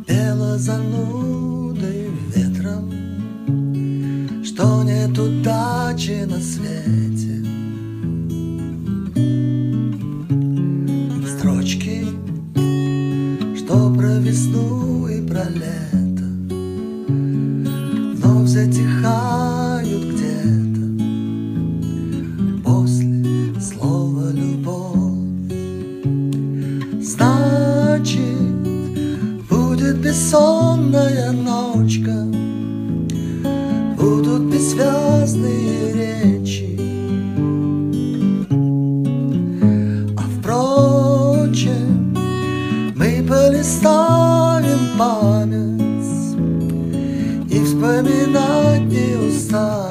Пела занудой ветром, что нет удачи на свете. Строчки, что про весну и про лето, вновь затихают где-то после слова «любовь». Значит, будет бессонная ночка, будут бессвязные речи. А впрочем, мы полистаем память и вспоминать не устанем.